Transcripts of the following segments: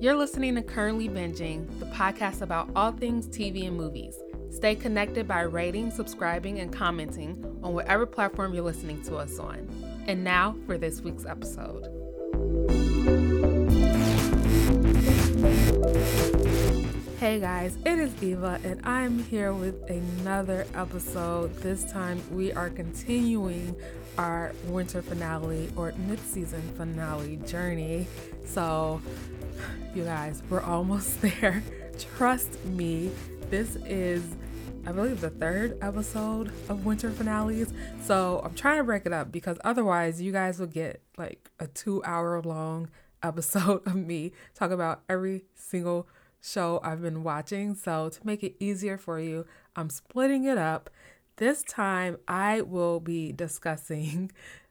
You're listening to Currently Binging, the podcast about all things TV and movies. Stay connected by rating, subscribing, and commenting on whatever platform you're listening to us on. And now for this week's episode. Hey guys, it is Eva and I'm here with another episode. This time we are continuing our winter finale or mid-season finale journey. So you guys, we're almost there. Trust me, this is, I believe, the third episode of winter finales. So I'm trying to break it up because otherwise you guys will get like a 2-hour long episode of me talk about every single show I've been watching. So to make it easier for you, I'm splitting it up. This time I will be discussing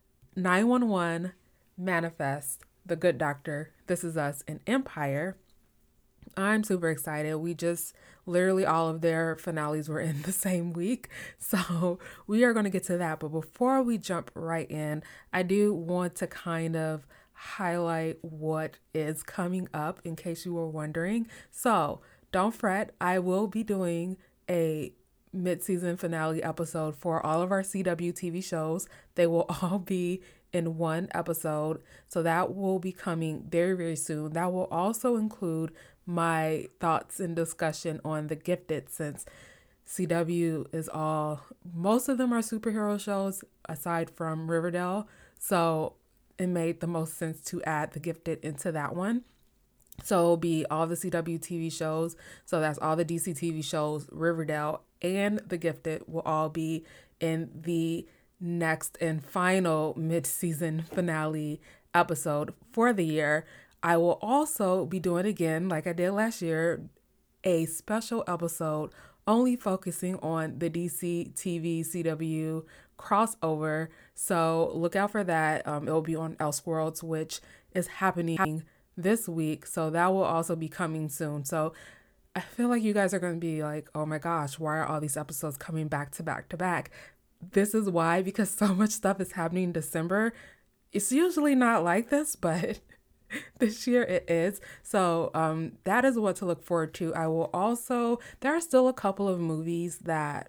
911, Manifest, The Good Doctor, This Is Us, and Empire. I'm super excited. We just literally all of their finales were in the same week. So we are going to get to that. But before we jump right in, I do want to kind of highlight what is coming up in case you were wondering. So don't fret. I will be doing a mid-season finale episode for all of our CW TV shows. They will all be in one episode. So that will be coming very, very soon. That will also include my thoughts and discussion on The Gifted, since CW is most of them are superhero shows aside from Riverdale. So it made the most sense to add The Gifted into that one. So it'll be all the CW TV shows. So that's all the DC TV shows, Riverdale, and The Gifted will all be in the next and final mid-season finale episode for the year. I will also be doing again, like I did last year, a special episode only focusing on the DC TV CW crossover. So look out for that. It'll be on Elseworlds, which is happening this week. So that will also be coming soon. So I feel like you guys are going to be like, oh my gosh, why are all these episodes coming back to back to back? This is why, because so much stuff is happening in December. It's usually not like this, but this year it is. So that is what to look forward to. I will also, there are still a couple of movies that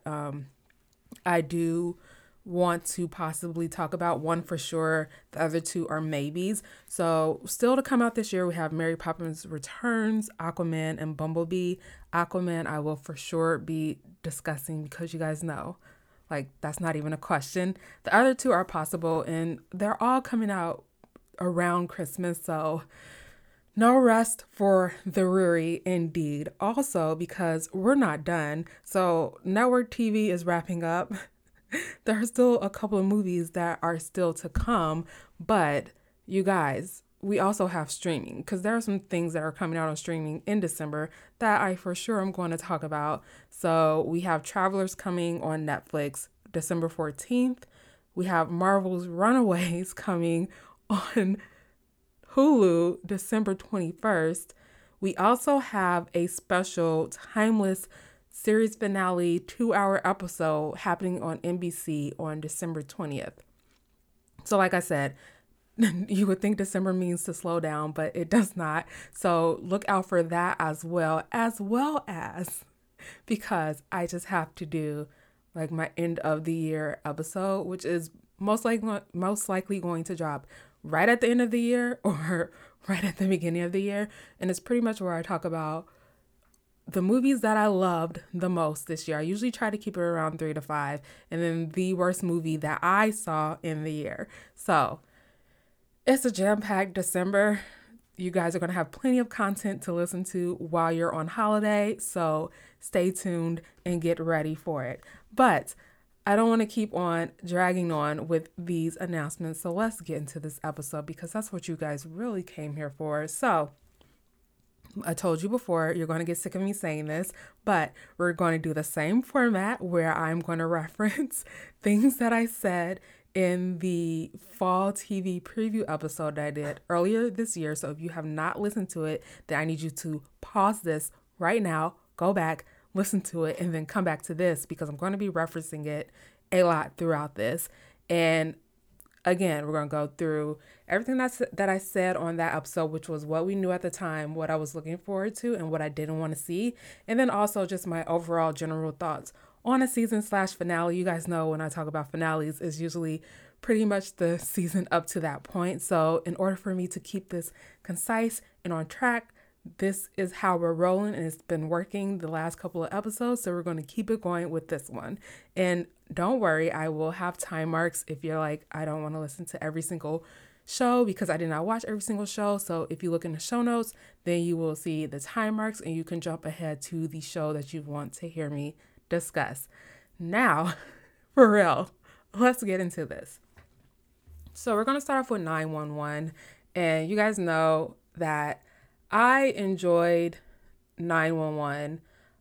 I do want to possibly talk about. One for sure, the other two are maybes. So still to come out this year, we have Mary Poppins Returns, Aquaman, and Bumblebee. Aquaman I will for sure be discussing because you guys know, like, that's not even a question. The other two are possible and they're all coming out around Christmas, so no rest for the Ruri indeed. Also, because we're not done, so network TV is wrapping up. There are still a couple of movies that are still to come, but you guys, we also have streaming, because there are some things that are coming out on streaming in December that I for sure am going to talk about. So we have Travelers coming on Netflix December 14th. We have Marvel's Runaways coming on Hulu December 21st. We also have a special timeless series finale 2-hour episode happening on NBC on December 20th. So like I said, you would think December means to slow down, but it does not. So look out for that as well as because I just have to do like my end of the year episode, which is most likely going to drop right at the end of the year or right at the beginning of the year. And it's pretty much where I talk about the movies that I loved the most this year. I usually try to keep it around 3 to 5, and then the worst movie that I saw in the year. So it's a jam-packed December. You guys are going to have plenty of content to listen to while you're on holiday. So stay tuned and get ready for it. But I don't want to keep on dragging on with these announcements. So let's get into this episode because that's what you guys really came here for. So I told you before, you're going to get sick of me saying this, but we're going to do the same format where I'm going to reference things that I said in the fall TV preview episode that I did earlier this year. So if you have not listened to it, then I need you to pause this right now, go back, listen to it, and then come back to this because I'm going to be referencing it a lot throughout this. And again, we're going to go through everything that I said on that episode, which was what we knew at the time, what I was looking forward to, and what I didn't want to see. And then also just my overall general thoughts on a season/finale. You guys know when I talk about finales, it's usually pretty much the season up to that point. So in order for me to keep this concise and on track, this is how we're rolling, and it's been working the last couple of episodes. So we're going to keep it going with this one. And don't worry, I will have time marks if you're like, I don't want to listen to every single show because I did not watch every single show. So if you look in the show notes, then you will see the time marks and you can jump ahead to the show that you want to hear me discuss. Now, for real, let's get into this. So we're going to start off with 911. And you guys know that I enjoyed 911.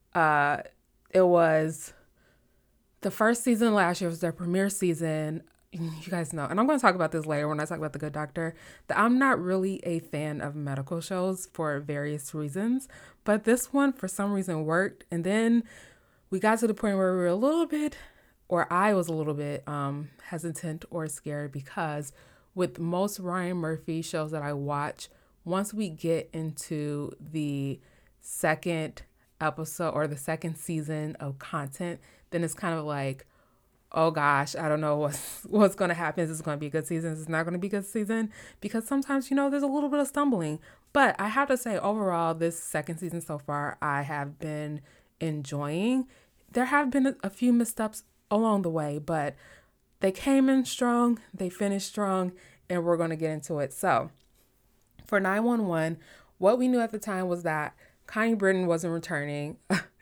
It was the first season last year. It was their premiere season. You guys know, and I'm going to talk about this later when I talk about The Good Doctor, that I'm not really a fan of medical shows for various reasons. But this one, for some reason, worked. And then we got to the point where we were a little bit, or I was a little bit hesitant or scared, because with most Ryan Murphy shows that I watch, once we get into the second episode or the second season of content, then it's kind of like, oh gosh, I don't know what's going to happen. Is this going to be a good season? Is this not going to be a good season? Because sometimes, there's a little bit of stumbling. But I have to say, overall, this second season so far, I have been enjoying. There have been a few missteps along the way, but they came in strong, they finished strong, and we're going to get into it. So for 911, what we knew at the time was that Connie Britton wasn't returning.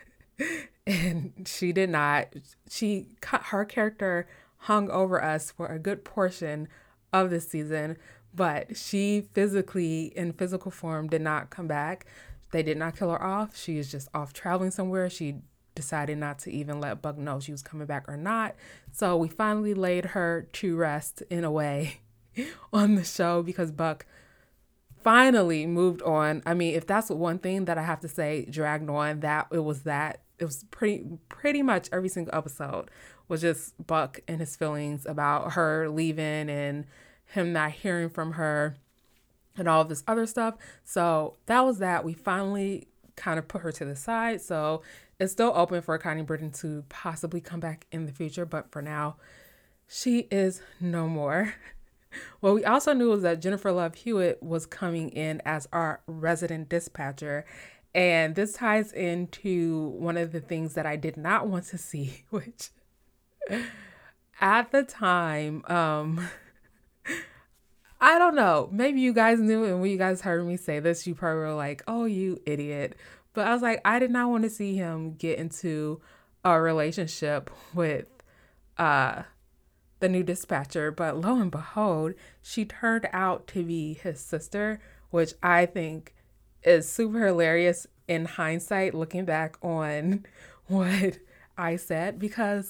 And she did not. Her character hung over us for a good portion of this season, but she in physical form, did not come back. They did not kill her off. She is just off traveling somewhere. She decided not to even let Buck know she was coming back or not. So we finally laid her to rest in a way on the show, because Buck finally moved on. I mean, if that's one thing that I have to say dragged on, it was pretty much every single episode was just Buck and his feelings about her leaving and him not hearing from her and all of this other stuff. So that was that. We finally kind of put her to the side. So it's still open for Connie Britton to possibly come back in the future, but for now, she is no more. What we also knew was that Jennifer Love Hewitt was coming in as our resident dispatcher. And this ties into one of the things that I did not want to see, which at the time, I don't know, maybe you guys knew, and when you guys heard me say this, you probably were like, oh, you idiot. But I was like, I did not want to see him get into a relationship with the new dispatcher. But lo and behold, she turned out to be his sister, which I think is super hilarious in hindsight, looking back on what I said, because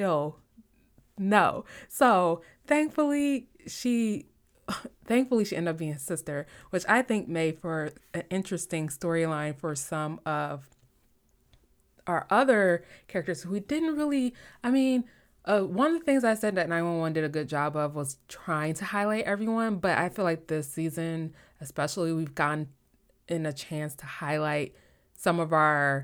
no. So thankfully she ended up being his sister, which I think made for an interesting storyline for some of our other characters who we didn't really, one of the things I said that 911 did a good job of was trying to highlight everyone, but I feel like this season, especially, we've gotten in a chance to highlight some of our,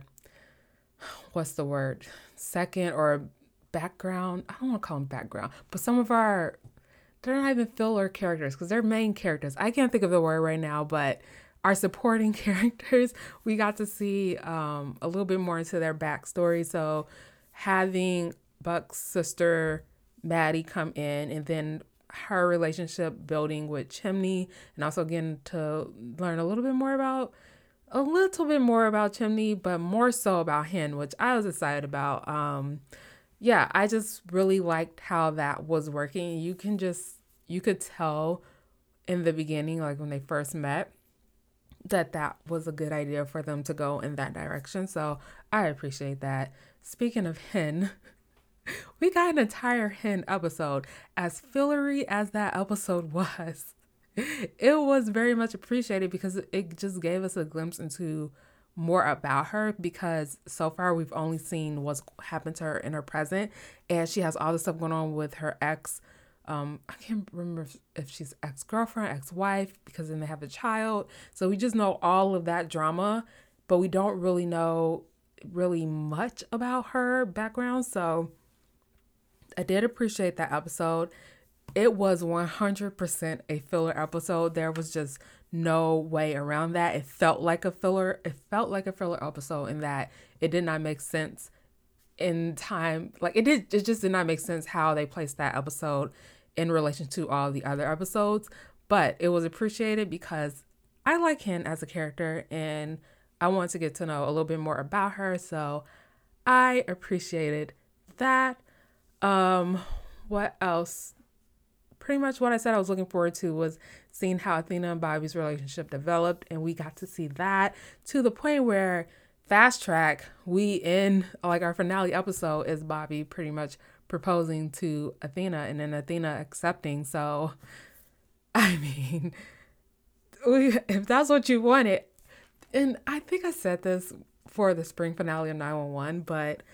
second or background, I don't want to call them background, but some of our, they're not even filler characters because they're main characters. I can't think of the word right now, but our supporting characters, we got to see a little bit more into their backstory. So having Buck's sister Maddie come in, and then her relationship building with Chimney, and also getting to learn a little bit more about Chimney, but more so about Hen, which I was excited about. I just really liked how that was working. You could tell in the beginning, like when they first met, that was a good idea for them to go in that direction. So I appreciate that. Speaking of Hen, we got an entire Hen episode. As fillery as that episode was, it was very much appreciated because it just gave us a glimpse into more about her, because so far we've only seen what's happened to her in her present, and she has all this stuff going on with her ex I can't remember if she's ex-girlfriend, ex-wife, because then they have a child. So we just know all of that drama, but we don't really know really much about her background. So I did appreciate that episode. It was 100% a filler episode. There was just no way around that. It felt like a filler. It felt like a filler episode in that it did not make sense in time. Like it just did not make sense how they placed that episode in relation to all the other episodes. But it was appreciated because I like Hen as a character and I want to get to know a little bit more about her. So I appreciated that. What else? Pretty much what I said I was looking forward to was seeing how Athena and Bobby's relationship developed, and we got to see that to the point where fast track, we in like our finale episode is Bobby pretty much proposing to Athena and then Athena accepting. So I mean, if that's what you wanted, and I think I said this for the spring finale of 911, but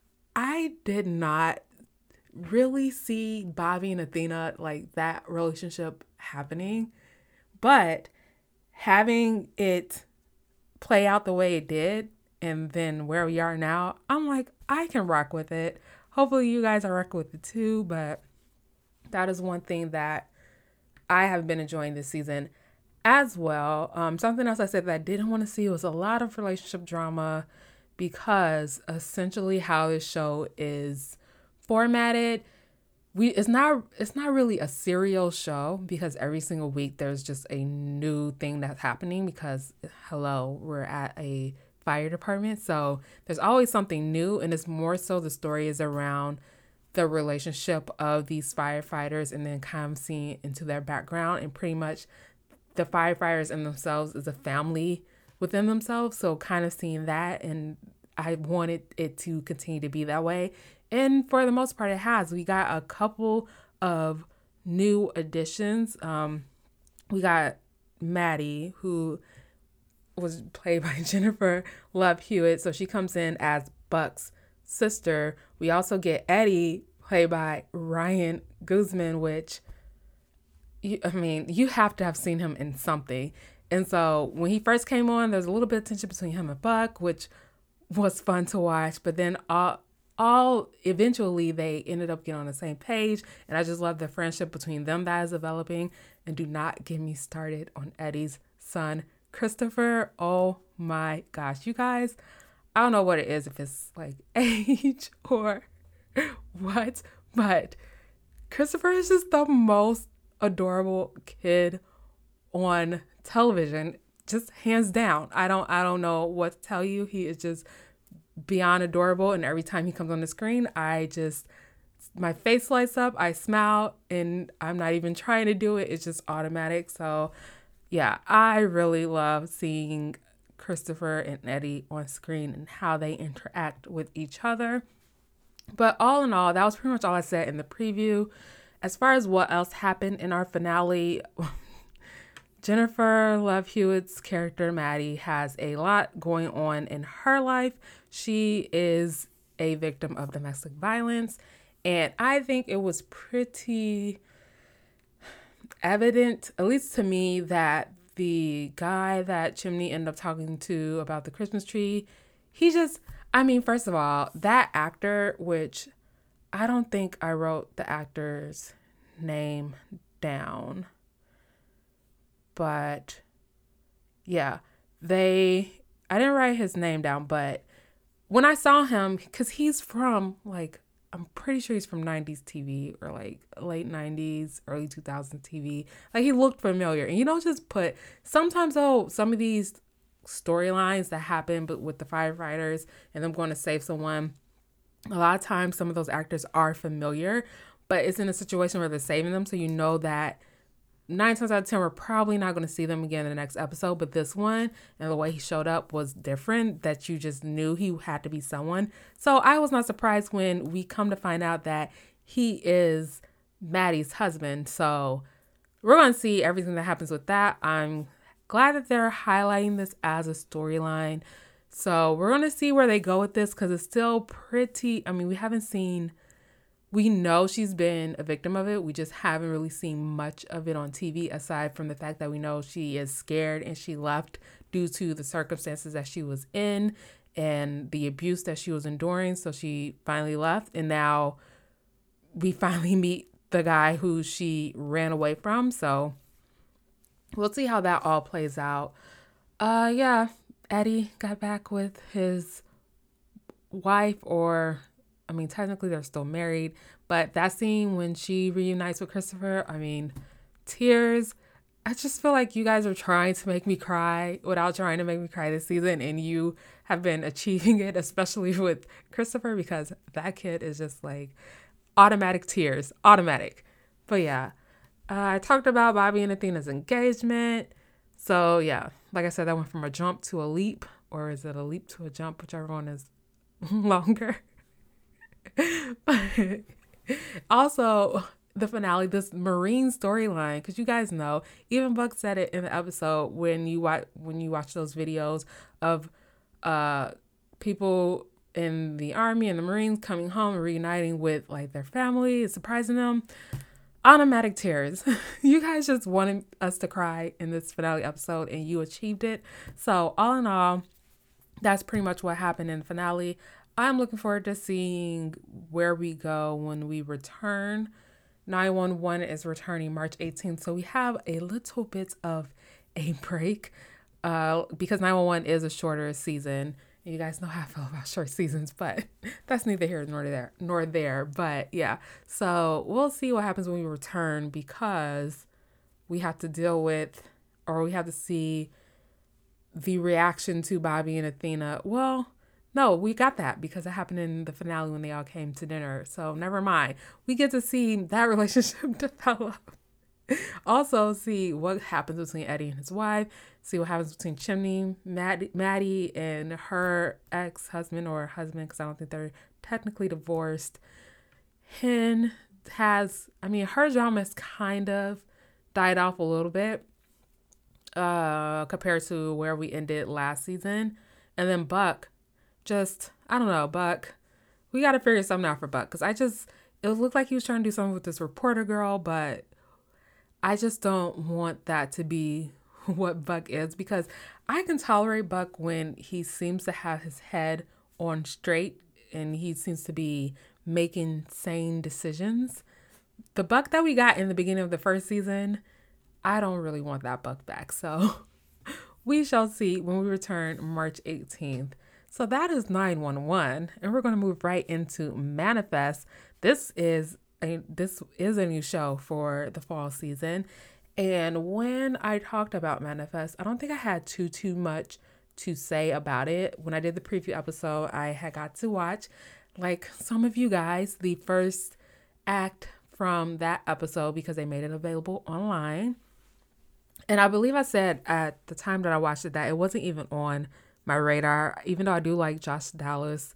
I did not really see Bobby and Athena, like that relationship happening. But having it play out the way it did, and then where we are now, I'm like, I can rock with it. Hopefully you guys are rocking with it too, but that is one thing that I have been enjoying this season as well. Something else I said that I didn't want to see was a lot of relationship drama because essentially how this show is formatted, it's not really a serial show because every single week there's just a new thing that's happening because hello, we're at a fire department, so there's always something new, and it's more so the story is around the relationship of these firefighters and then kind of seeing into their background, and pretty much the firefighters in themselves is a family within themselves, so kind of seeing that, and I wanted it to continue to be that way. And for the most part, it has. We got a couple of new additions. We got Maddie, who was played by Jennifer Love Hewitt. So she comes in as Buck's sister. We also get Eddie, played by Ryan Guzman, which, you have to have seen him in something. And so when he first came on, there's a little bit of tension between him and Buck, which was fun to watch. But then all eventually they ended up getting on the same page, and I just love the friendship between them that is developing. And do not get me started on Eddie's son Christopher. Oh my gosh, you guys, I don't know what it is, if it's like age or what, but Christopher is just the most adorable kid on television, just hands down. I don't know what to tell you. He is just beyond adorable, and every time he comes on the screen, my face lights up, I smile, and I'm not even trying to do it. It's just automatic. So yeah, I really love seeing Christopher and Eddie on screen and how they interact with each other. But all in all, that was pretty much all I said in the preview. As far as what else happened in our finale, Jennifer Love Hewitt's character, Maddie, has a lot going on in her life. She is a victim of domestic violence, and I think it was pretty evident, at least to me, that the guy that Chimney ended up talking to about the Christmas tree, first of all, that actor, which I don't think I wrote the actor's name down, but yeah, I didn't write his name down, but when I saw him, because he's from, like, I'm pretty sure he's from 90s TV or like late 90s, early 2000s TV. Like, he looked familiar. And you don't just sometimes though, some of these storylines that happen but with the firefighters and them going to save someone, a lot of times some of those actors are familiar, but it's in a situation where they're saving them. So you know that 9 times out of 10, we're probably not going to see them again in the next episode. But this one, and the way he showed up was different, that you just knew he had to be someone. So I was not surprised when we come to find out that he is Maddie's husband. So we're going to see everything that happens with that. I'm glad that they're highlighting this as a storyline. So we're going to see where they go with this, because it's still pretty, we We know she's been a victim of it. We just haven't really seen much of it on TV, aside from the fact that we know she is scared and she left due to the circumstances that she was in and the abuse that she was enduring. So she finally left, and now we finally meet the guy who she ran away from. So we'll see how that all plays out. Yeah, Eddie got back with his wife, or I mean, technically they're still married, but that scene when she reunites with Christopher, I mean, tears. I just feel like you guys are trying to make me cry without trying to make me cry this season, and you have been achieving it, especially with Christopher, because that kid is just like automatic tears, automatic. But yeah, I talked about Bobby and Athena's engagement. So yeah, like I said, that went from a jump to a leap, or is it a leap to a jump, whichever one is longer. Also, the finale, this Marine storyline, because you guys know, even Buck said it in the episode, when you watch those videos of people in the Army and the Marines coming home and reuniting with like their family and surprising them, automatic tears. You guys just wanted us to cry in this finale episode, and you achieved it. So all in all, that's pretty much what happened in the finale. I'm looking forward to seeing where we go when we return. 911 is returning March 18th, so we have a little bit of a break because 911 is a shorter season. You guys know how I feel about short seasons, but that's neither here nor there. But yeah, so we'll see what happens when we return, because we have to deal with, or we have to see the reaction to Bobby and Athena. Well, no, we got that because it happened in the finale when they all came to dinner. So never mind. We get to see that relationship develop. Also, see what happens between Eddie and his wife. See what happens between Chimney, Maddie, and her ex-husband or husband, because I don't think they're technically divorced. Hen has, I mean, her drama has kind of died off a little bit compared to where we ended last season. And then Buck, just, I don't know, Buck, we got to figure something out for Buck, because it looked like he was trying to do something with this reporter girl, but I just don't want that to be what Buck is, because I can tolerate Buck when he seems to have his head on straight and he seems to be making sane decisions. The Buck that we got in the beginning of the first season, I don't really want that Buck back. So we shall see when we return March 18th. So that is 911, and we're going to move right into Manifest. This is a new show for the fall season. And when I talked about Manifest, I don't think I had too much to say about it. When I did the preview episode, I had got to watch, like some of you guys, the first act from that episode, because they made it available online. And I believe I said at the time that I watched it that it wasn't even on my radar. Even though I do like Josh Dallas,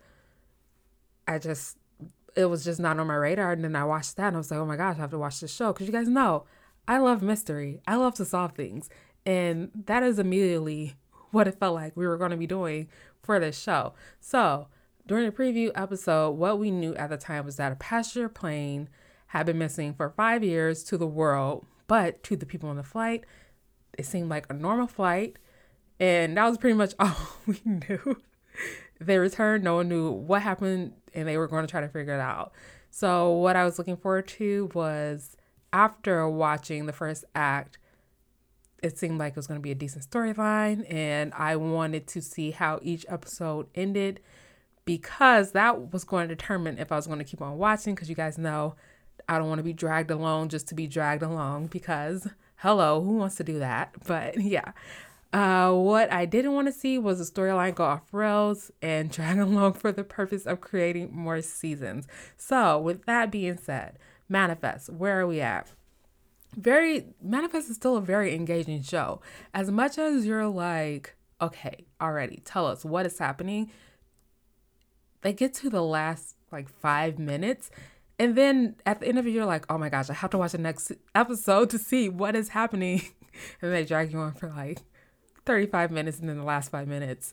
it was just not on my radar. And then I watched that and I was like, oh my gosh, I have to watch this show. Because you guys know, I love mystery. I love to solve things. And that is immediately what it felt like we were going to be doing for this show. So during the preview episode, what we knew at the time was that a passenger plane had been missing for 5 years to the world, but to the people on the flight, it seemed like a normal flight. And that was pretty much all we knew. They returned, no one knew what happened, and they were going to try to figure it out. So what I was looking forward to was, after watching the first act, it seemed like it was going to be a decent storyline, and I wanted to see how each episode ended, because that was going to determine if I was going to keep on watching, because you guys know I don't want to be dragged along just to be dragged along, because hello, who wants to do that? But yeah. What I didn't want to see was the storyline go off rails and drag along for the purpose of creating more seasons. So with that being said, Manifest, where are we at? Manifest is still a very engaging show. As much as you're like, okay, already, tell us what is happening. They get to the last like 5 minutes, and then at the end of it, you're like, oh my gosh, I have to watch the next episode to see what is happening. And they drag you on for like 35 minutes, and then the last 5 minutes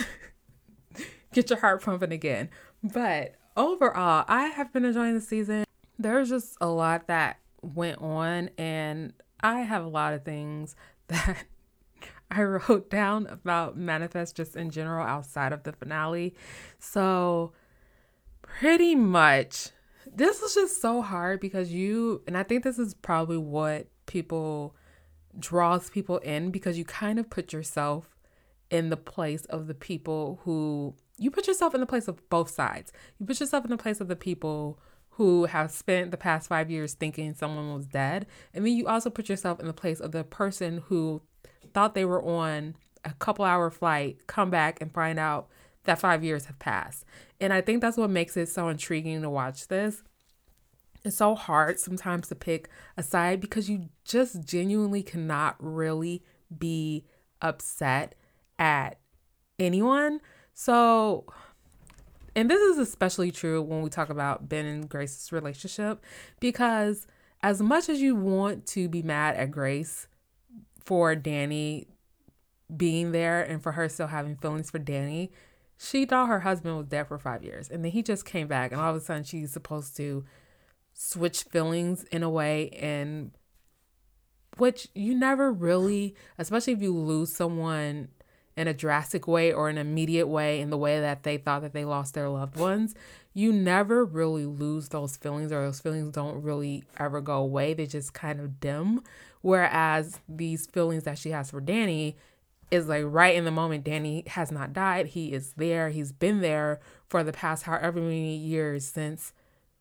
get your heart pumping again. But overall, I have been enjoying the season. There's just a lot that went on, and I have a lot of things that I wrote down about Manifest just in general outside of the finale. So, pretty much, this was just so hard because and I think this is probably what draws people in, because you kind of put yourself in the place of the people you put yourself in the place of both sides. You put yourself in the place of the people who have spent the past 5 years thinking someone was dead. And then you also put yourself in the place of the person who thought they were on a couple-hour flight, come back and find out that 5 years have passed. And I think that's what makes it so intriguing to watch this. It's so hard sometimes to pick a side because you just genuinely cannot really be upset at anyone. So, and this is especially true when we talk about Ben and Grace's relationship, because as much as you want to be mad at Grace for Danny being there and for her still having feelings for Danny, she thought her husband was dead for 5 years. And then he just came back, and all of a sudden she's supposed to switch feelings in a way, and which you never really, especially if you lose someone in a drastic way or an immediate way, in the way that they thought that they lost their loved ones, you never really lose those feelings, or those feelings don't really ever go away. They just kind of dim. Whereas these feelings that she has for Danny is like right in the moment. Danny has not died. He is there. He's been there for the past however many years since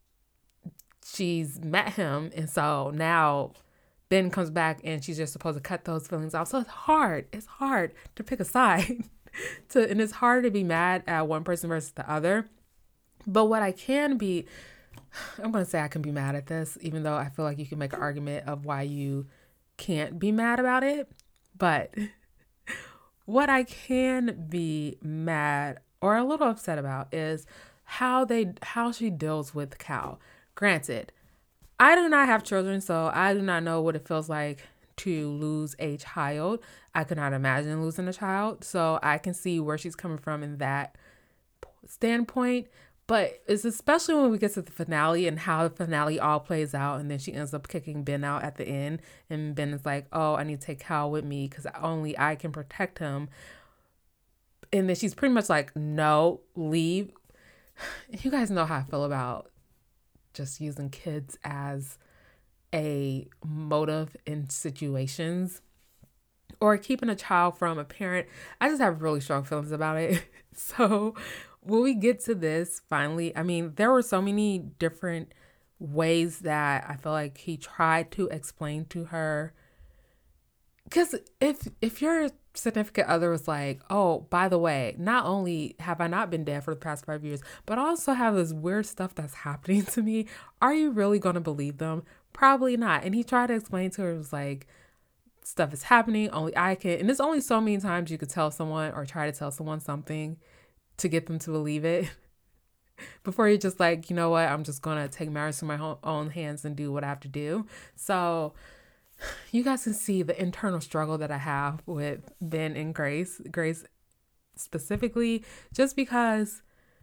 she's met him. And so now Ben comes back and she's just supposed to cut those feelings off. So it's hard. It's hard to pick a side. And it's hard to be mad at one person versus the other. But what I'm going to say I can be mad at this, even though I feel like you can make an argument of why you can't be mad about it. But what I can be mad or a little upset about is how she deals with Cal. Granted, I do not have children, so I do not know what it feels like to lose a child. I could not imagine losing a child, so I can see where she's coming from in that standpoint. But it's especially when we get to the finale and how the finale all plays out, and then she ends up kicking Ben out at the end, and Ben is like, oh, I need to take Cal with me because only I can protect him. And then she's pretty much like, no, leave. You guys know how I feel about just using kids as a motive in situations, or keeping a child from a parent. I just have really strong feelings about it. So when we get to this finally, I mean, there were so many different ways that I feel like he tried to explain to her. Because if your significant other was like, oh, by the way, not only have I not been dead for the past 5 years, but I also have this weird stuff that's happening to me, are you really going to believe them? Probably not. And he tried to explain to her, it was like, stuff is happening, only I can. And there's only so many times you could tell someone or try to tell someone something to get them to believe it before you're just like, you know what, I'm just going to take matters in my own hands and do what I have to do. So you guys can see the internal struggle that I have with Ben and Grace specifically, just because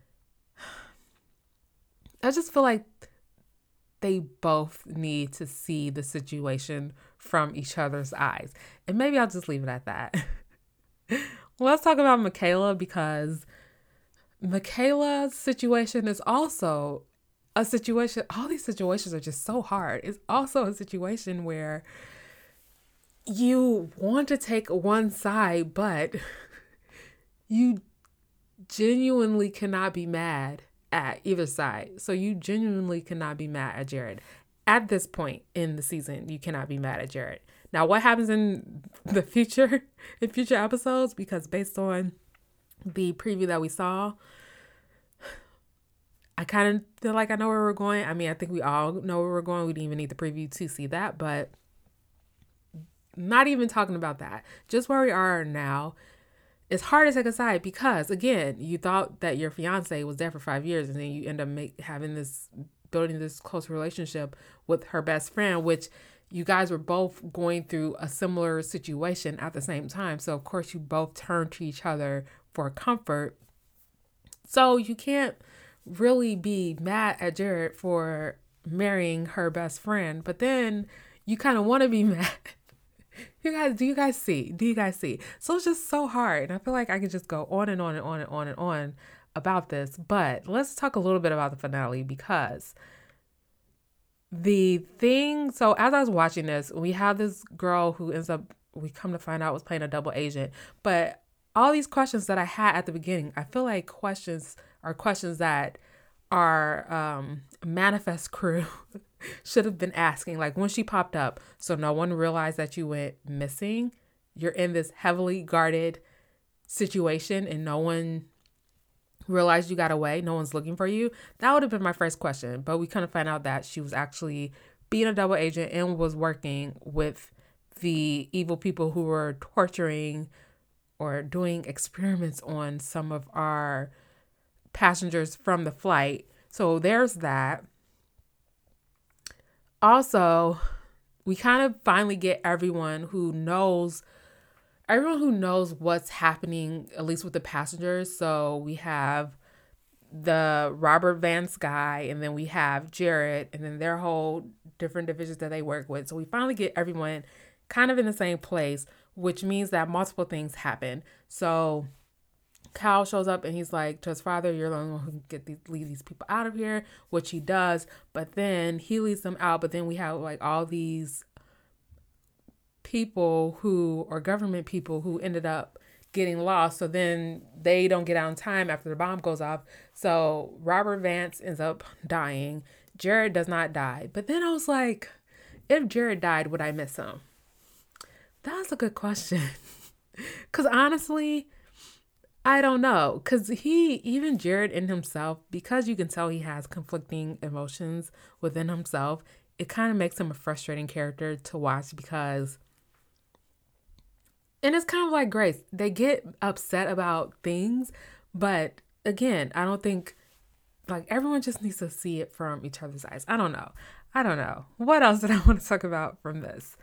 I just feel like they both need to see the situation from each other's eyes. And maybe I'll just leave it at that. Let's talk about Michaela, because Michaela's situation is also a situation. All these situations are just so hard. It's also a situation where you want to take one side, but you genuinely cannot be mad at either side. So you genuinely cannot be mad at Jared. At this point in the season, you cannot be mad at Jared. Now, what happens in the future, in future episodes, because based on the preview that we saw, I kind of feel like I know where we're going. I mean, I think we all know where we're going. We didn't even need the preview to see that, but not even talking about that. Just where we are now, it's hard to take a side because, again, you thought that your fiance was dead for 5 years, and then you end up building this close relationship with her best friend, which you guys were both going through a similar situation at the same time. So, of course, you both turn to each other for comfort. So you can't really be mad at Jared for marrying her best friend, but then you kind of want to be mad. Do you guys see? So it's just so hard. And I feel like I could just go on and on and on and on and on about this. But let's talk a little bit about the finale, because so as I was watching this, we have this girl who ends up, we come to find out, was playing a double agent. But all these questions that I had at the beginning, I feel like questions that our Manifest crew should have been asking, like when she popped up, so no one realized that you went missing. You're in this heavily guarded situation and no one realized you got away. No one's looking for you. That would have been my first question. But we kind of find out that she was actually being a double agent and was working with the evil people who were torturing or doing experiments on some of our passengers from the flight. So there's that. Also, we kind of finally get everyone who knows what's happening, at least with the passengers. So we have the Robert Vance guy, and then we have Jared, and then their whole different divisions that they work with. So we finally get everyone kind of in the same place, which means that multiple things happen. So Cal shows up and he's like to his father, you're the only one who can lead these people out of here, which he does. But then he leads them out. But then we have like all these people government people who ended up getting lost. So then they don't get out in time after the bomb goes off. So Robert Vance ends up dying. Jared does not die. But then I was like, if Jared died, would I miss him? That's a good question. Because honestly, I don't know. Because even Jared in himself, because you can tell he has conflicting emotions within himself, it kind of makes him a frustrating character to watch because, and it's kind of like Grace, they get upset about things, but again, I don't think, like, everyone just needs to see it from each other's eyes. I don't know. What else did I want to talk about from this?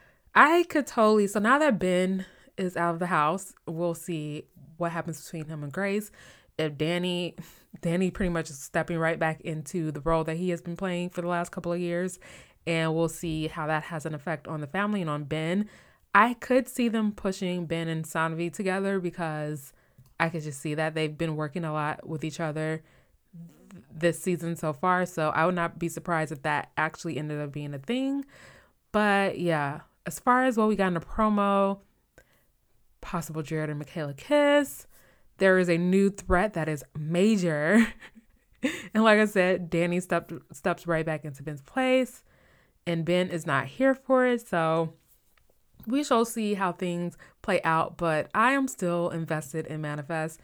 So now that Ben is out of the house, we'll see what happens between him and Grace. If Danny pretty much is stepping right back into the role that he has been playing for the last couple of years, and we'll see how that has an effect on the family and on Ben. I could see them pushing Ben and Sanvi together because I could just see that they've been working a lot with each other this season so far. So I would not be surprised if that actually ended up being a thing. But yeah, as far as what we got in the promo, possible Jared and Michaela kiss. There is a new threat that is major. And like I said, Danny steps right back into Ben's place. And Ben is not here for it. So we shall see how things play out. But I am still invested in Manifest.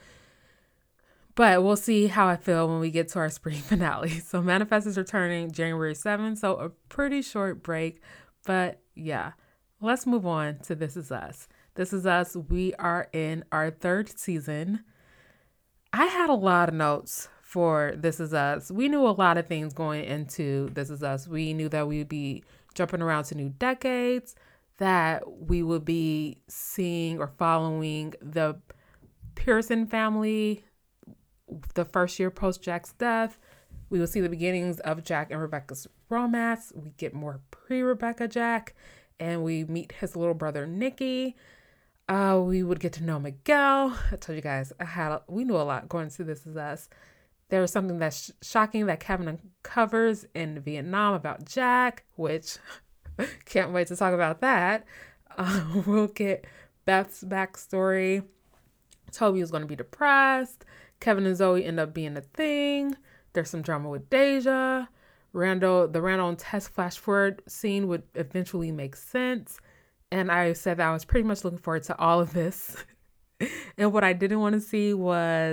But we'll see how I feel when we get to our spring finale. So Manifest is returning January 7th. So a pretty short break. But yeah, let's move on to This Is Us. This Is Us. We are in our third season. I had a lot of notes for This Is Us. We knew a lot of things going into This Is Us. We knew that we would be jumping around to new decades, that we would be seeing or following the Pearson family the first year post Jack's death. We will see the beginnings of Jack and Rebecca's romance. We get more pre-Rebecca Jack, and we meet his little brother Nicky. We would get to know Miguel. I told you guys we knew a lot going into This Is Us. There was something that's shocking that Kevin uncovers in Vietnam about Jack, which can't wait to talk about that. We'll get Beth's backstory. Toby was going to be depressed. Kevin and Zoe end up being a thing. There's some drama with Deja. The Randall and Tess flash forward scene would eventually make sense. And I said that I was pretty much looking forward to all of this. And what I didn't want to see it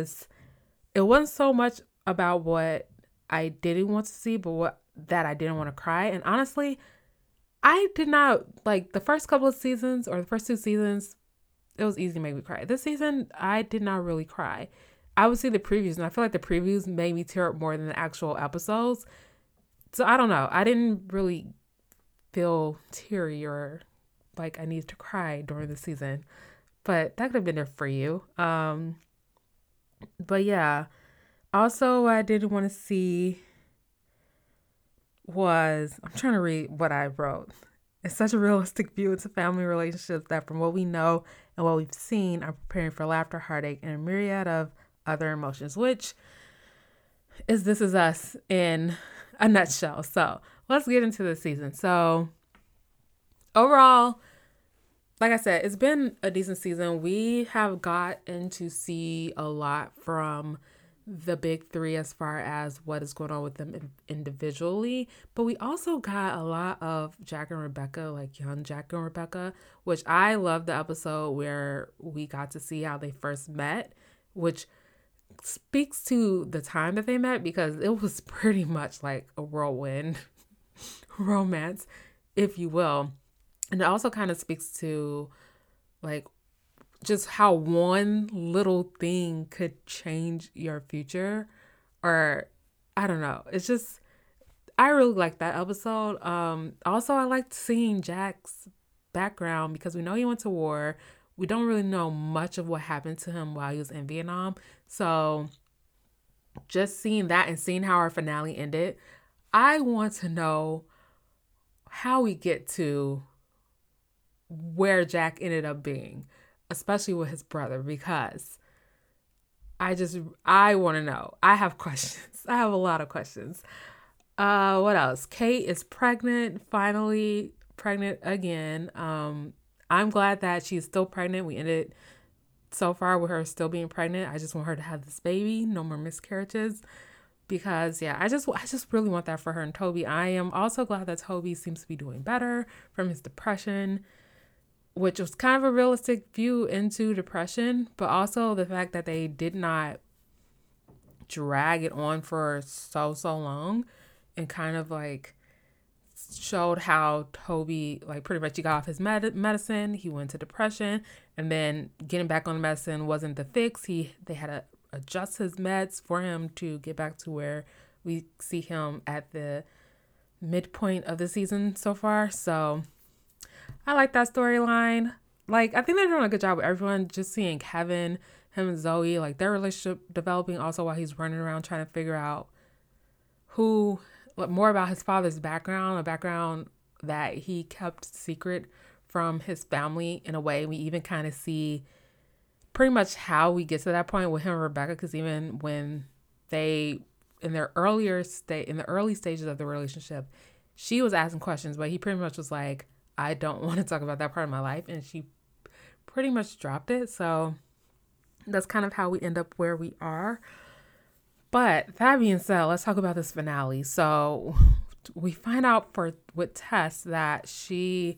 wasn't so much about what I didn't want to see, but that I didn't want to cry. And honestly, I did not, like, the first couple of seasons or the first two seasons, it was easy to make me cry. This season, I did not really cry. I would see the previews, and I feel like the previews made me tear up more than the actual episodes. So I don't know. I didn't really feel teary or like I needed to cry during the season, but that could have been there for you. But yeah, also I didn't want to see was, I'm trying to read what I wrote. It's such a realistic view into family relationships that from what we know and what we've seen are preparing for laughter, heartache, and a myriad of other emotions, which is This Is Us in a nutshell. So let's get into the season. So overall, like I said, it's been a decent season. We have gotten to see a lot from the big three as far as what is going on with them individually, but we also got a lot of Jack and Rebecca, like young Jack and Rebecca, which I love the episode where we got to see how they first met, which speaks to the time that they met because it was pretty much like a whirlwind romance, if you will. And it also kind of speaks to like just how one little thing could change your future, or I don't know. It's just, I really like that episode. Also I liked seeing Jack's background because we know he went to war. We don't really know much of what happened to him while he was in Vietnam. So just seeing that and seeing how our finale ended, I want to know how we get to where Jack ended up being, especially with his brother, because I want to know. I have questions. I have a lot of questions. What else? Kate is pregnant, finally pregnant again. I'm glad that she's still pregnant. We ended so far with her still being pregnant. I just want her to have this baby, no more miscarriages. Because I just really want that for her and Toby. I am also glad that Toby seems to be doing better from his depression, which was kind of a realistic view into depression, but also the fact that they did not drag it on for so long and kind of like showed how Toby, like pretty much he got off his medicine, he went to depression, and then getting back on the medicine wasn't the fix. They had to adjust his meds for him to get back to where we see him at the midpoint of the season so far. So I like that storyline. Like, I think they're doing a good job with everyone. Just seeing Kevin, him and Zoe, like their relationship developing also while he's running around trying to figure out more about his father's background, a background that he kept secret from his family in a way. We even kind of see pretty much how we get to that point with him and Rebecca, because even when they, in the early stages of the relationship, she was asking questions, but he pretty much was like, I don't want to talk about that part of my life. And she pretty much dropped it. So that's kind of how we end up where we are. But that being said, let's talk about this finale. So we find out with Tess that she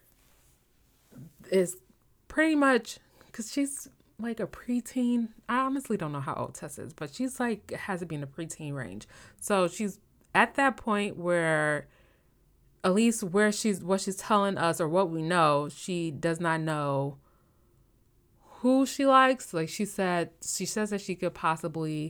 is pretty much, because she's like a preteen. I honestly don't know how old Tess is, but she's like, has to be in the preteen range. So she's at that point where, at least what she's telling us or what we know, she does not know who she likes. Like she says that she could possibly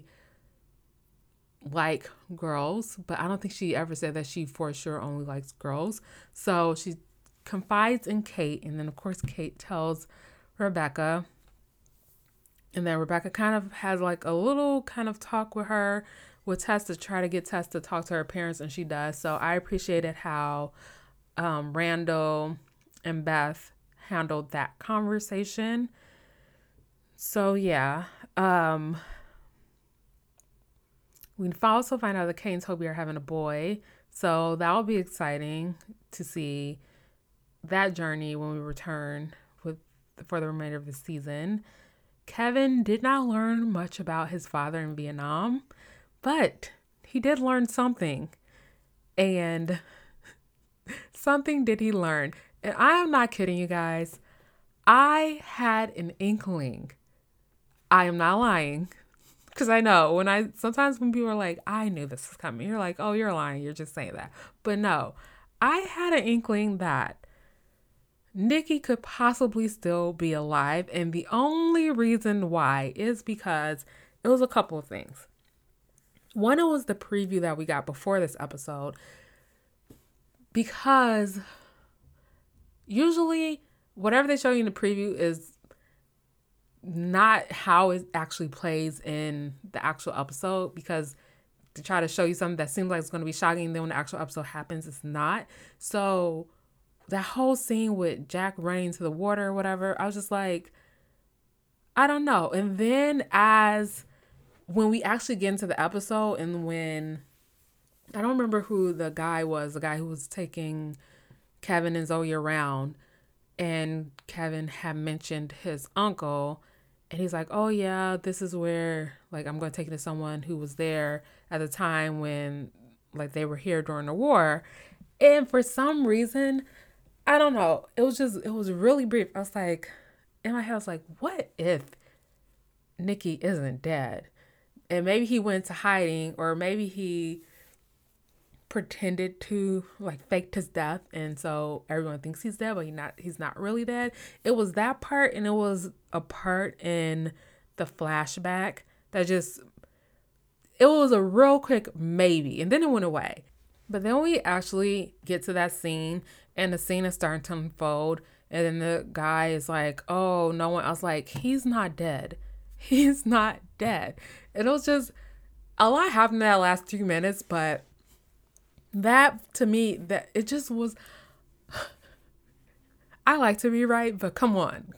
like girls, but I don't think she ever said that she for sure only likes girls. So she confides in Kate, and then of course Kate tells Rebecca, and then Rebecca kind of has like a little kind of talk with Tess to try to get Tess to talk to her parents, and she does. So I appreciated how Randall and Beth handled that conversation. So we also find out that Kate and Toby are having a boy. So that'll be exciting to see that journey when we return for the remainder of the season. Kevin did not learn much about his father in Vietnam, but he did learn something. And something did he learn. And I am not kidding you guys. I had an inkling. I am not lying. Because I know sometimes when people are like, I knew this was coming, you're like, oh, you're lying. You're just saying that. But no, I had an inkling that Nikki could possibly still be alive. And the only reason why is because it was a couple of things. One, it was the preview that we got before this episode. Because usually whatever they show you in the preview is not how it actually plays in the actual episode, because to try to show you something that seems like it's going to be shocking. And then when the actual episode happens, it's not. So that whole scene with Jack running to the water or whatever, I was just like, I don't know. And then when we actually get into the episode, and when, I don't remember who the guy was, the guy who was taking Kevin and Zoe around, and Kevin had mentioned his uncle, and he's like, oh yeah, this is where, like, I'm going to take it to someone who was there at the time when, like, they were here during the war. And for some reason, I don't know, it was really brief. I was like, in my head, I was like, what if Nicky isn't dead? And maybe he went to hiding, or maybe he pretended to, like, faked his death, and so everyone thinks he's dead, but he's not really dead. It was that part, and it was a part in the flashback that it was a real quick maybe, and then it went away. But then we actually get to that scene, and the scene is starting to unfold, and then the guy is like, oh, no one. I was like, he's not dead. He's not dead. And it was just, a lot happened in that last 2 minutes, but that, to me, that it just was, I like to be right, but come on.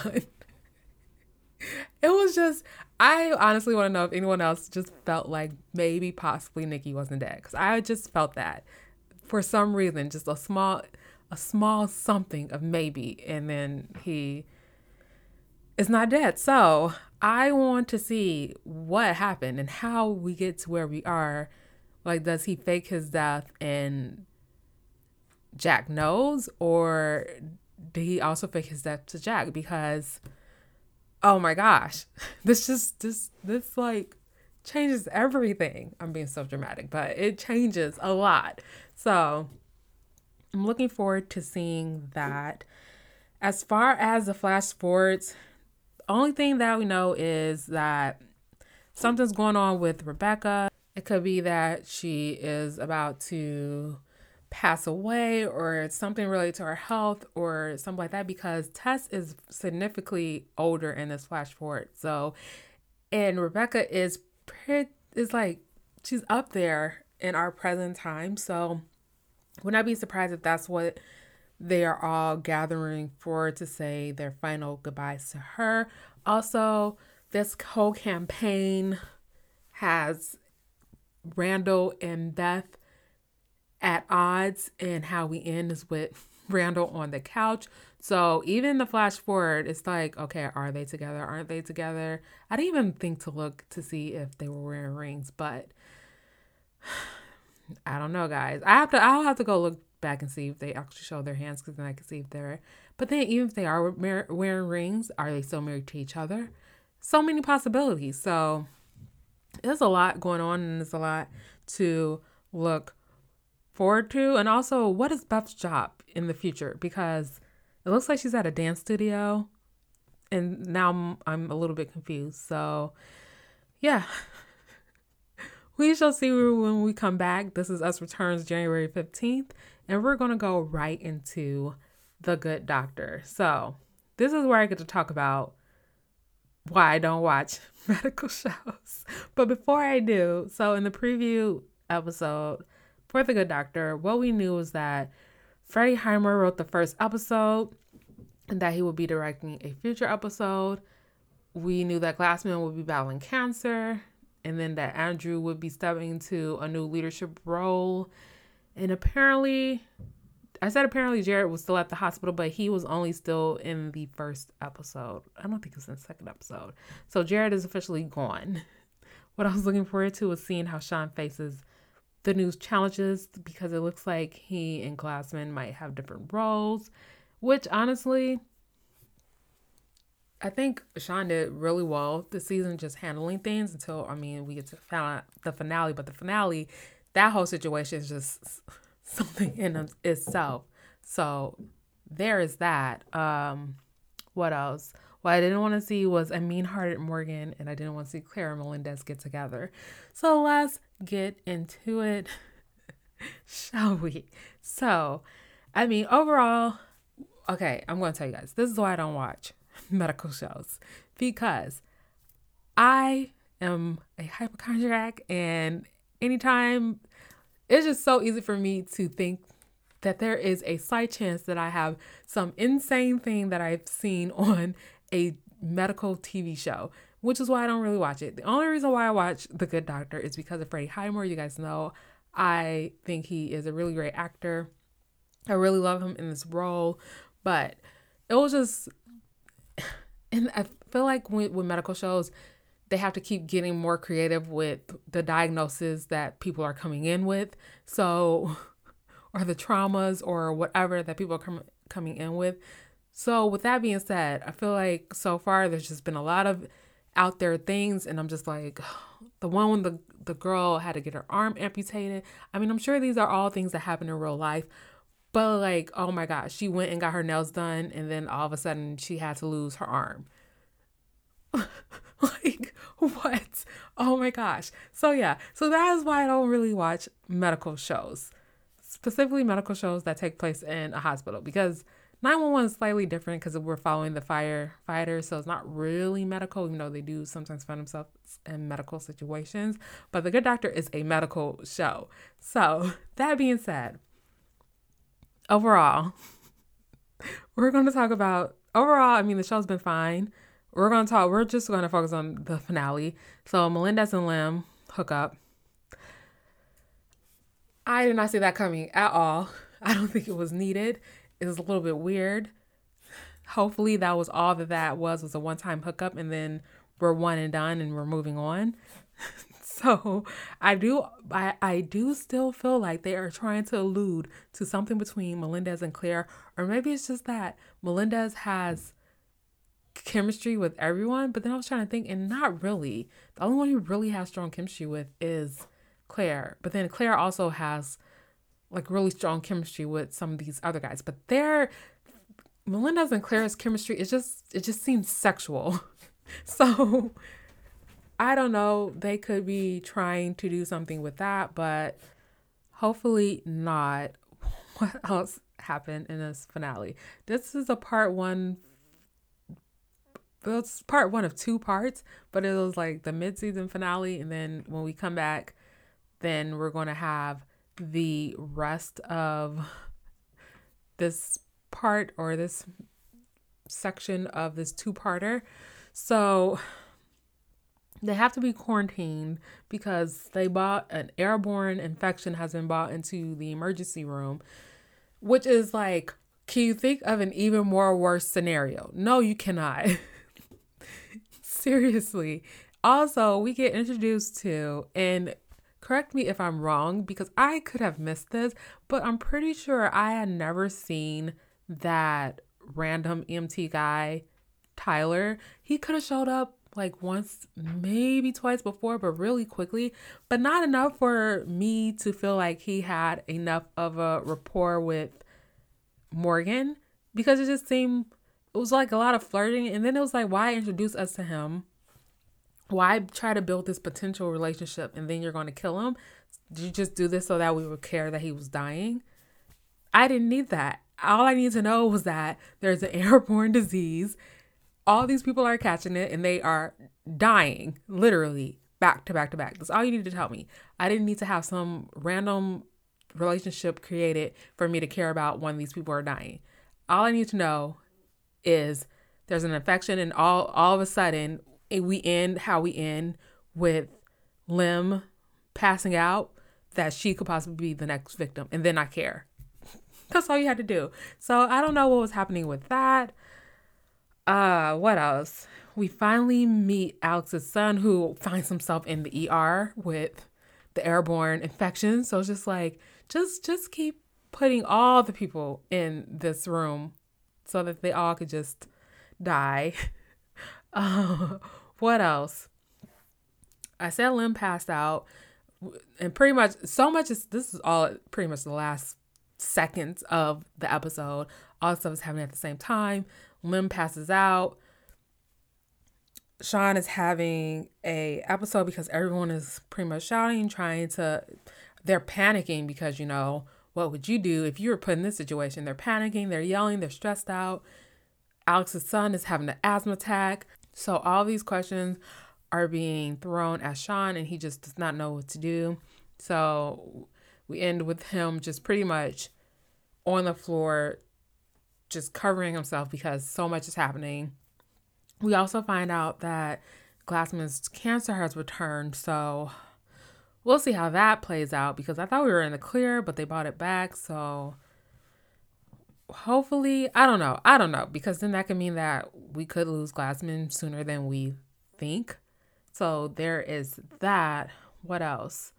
It was just, I honestly want to know if anyone else just felt like maybe possibly Nicky wasn't dead, because I just felt that for some reason, just a small something of maybe, and then he is not dead. So I want to see what happened and how we get to where we are. Like, does he fake his death and Jack knows, or did he also fake his death to Jack? Because, oh my gosh, this like changes everything. I'm being so dramatic, but it changes a lot. So I'm looking forward to seeing that. As far as the flash forwards, the only thing that we know is that something's going on with Rebecca. It could be that she is about to pass away, or something related to her health, or something like that, because Tess is significantly older in this flash forward. So, and Rebecca is like, she's up there in our present time. So would not be surprised if that's what they are all gathering for, to say their final goodbyes to her. Also, this whole campaign has Randall and Beth at odds, and how we end is with Randall on the couch. So even the flash forward, it's like, okay, are they together? Aren't they together? I didn't even think to look to see if they were wearing rings, but I don't know, guys. I'll have to go look back and see if they actually show their hands, because then I can see if they're, but then even if they are wearing rings, are they still married to each other? So many possibilities. So there's a lot going on, and there's a lot to look forward to. And also, what is Beth's job in the future? Because it looks like she's at a dance studio, and now I'm a little bit confused. So yeah, we shall see when we come back. This is Us Returns January 15th, and we're going to go right into The Good Doctor. So this is where I get to talk about why I don't watch medical shows. But before I do, so in the preview episode for The Good Doctor, what we knew was that Freddie Heimer wrote the first episode, and that he would be directing a future episode. We knew that Glassman would be battling cancer, and then that Andrew would be stepping into a new leadership role. And apparently Jared was still at the hospital, but he was only still in the first episode. I don't think it was in the second episode. So Jared is officially gone. What I was looking forward to was seeing how Sean faces the new challenges, because it looks like he and Glassman might have different roles, which honestly, I think Sean did really well this season, just handling things until, we get to the finale. But the finale, that whole situation is just something in itself. So there is that. What else? What I didn't want to see was a mean-hearted Morgan, and I didn't want to see Clara and Melendez get together. So let's get into it, shall we? So, overall, okay, I'm going to tell you guys, this is why I don't watch medical shows, because I am a hypochondriac, and anytime, it's just so easy for me to think that there is a slight chance that I have some insane thing that I've seen on a medical TV show, which is why I don't really watch it. The only reason why I watch The Good Doctor is because of Freddie Highmore. You guys know I think he is a really great actor. I really love him in this role, but it was just, and I feel like with medical shows, they have to keep getting more creative with the diagnosis that people are coming in with. So, or the traumas or whatever that people are coming in with. So with that being said, I feel like so far there's just been a lot of out there things, and I'm just like, the one when the girl had to get her arm amputated. I mean, I'm sure these are all things that happen in real life, but like, oh my gosh, she went and got her nails done, and then all of a sudden she had to lose her arm. Like, what? Oh my gosh. So yeah, so that is why I don't really watch medical shows, specifically medical shows that take place in a hospital, because 911 is slightly different because we're following the firefighters, so it's not really medical, even though they do sometimes find themselves in medical situations. But The Good Doctor is a medical show. So that being said, overall, we're going to talk about, I mean, the show's been fine. We're just going to focus on the finale. So Melendez and Lim hook up. I did not see that coming at all. I don't think it was needed. It was a little bit weird. Hopefully that was all that was a one-time hookup, and then we're one and done and we're moving on. So I do still feel like they are trying to allude to something between Melendez and Claire, or maybe it's just that Melendez has chemistry with everyone, but then I was trying to think, and not really. The only one who really has strong chemistry with is Claire, but then Claire also has like really strong chemistry with some of these other guys, but Melendez and Claire's chemistry, it just seems sexual. So I don't know, they could be trying to do something with that, but hopefully not. What else happened in this finale? This is part one of two parts, but it was like the mid-season finale, and then when we come back, then we're going to have the rest of this part, or this section of this two-parter. So they have to be quarantined because they bought an airborne infection has been brought into the emergency room, which is like, can you think of an even more worse scenario? No, you cannot. Seriously. Also, we get introduced to, and correct me if I'm wrong, because I could have missed this, but I'm pretty sure I had never seen that random EMT guy, Tyler. He could have showed up like once, maybe twice before, but really quickly, but not enough for me to feel like he had enough of a rapport with Morgan, because it was like a lot of flirting. And then it was like, why introduce us to him? Why try to build this potential relationship and then you're going to kill him? Did you just do this so that we would care that he was dying? I didn't need that. All I need to know was that there's an airborne disease. All these people are catching it and they are dying, literally, back to back to back. That's all you need to tell me. I didn't need to have some random relationship created for me to care about when these people are dying. All I need to know is there's an infection, and all of a sudden we end with Lim passing out, that she could possibly be the next victim, and then I care. That's all you had to do. So I don't know what was happening with that. What else? We finally meet Alex's son, who finds himself in the ER with the airborne infection. So it's just like, just keep putting all the people in this room so that they all could just die. What else? I said Lim passed out, and pretty much this is all pretty much the last seconds of the episode. All stuff is happening at the same time. Lim passes out. Sean is having a episode because everyone is pretty much shouting, they're panicking because, what would you do if you were put in this situation? They're panicking, they're yelling, they're stressed out. Alex's son is having an asthma attack. So all these questions are being thrown at Sean, and he just does not know what to do. So we end with him just pretty much on the floor, just covering himself because so much is happening. We also find out that Glassman's cancer has returned. So we'll see how that plays out because I thought we were in the clear, but they brought it back. So hopefully, I don't know because then that could mean that we could lose Glassman sooner than we think. So there is that. What else?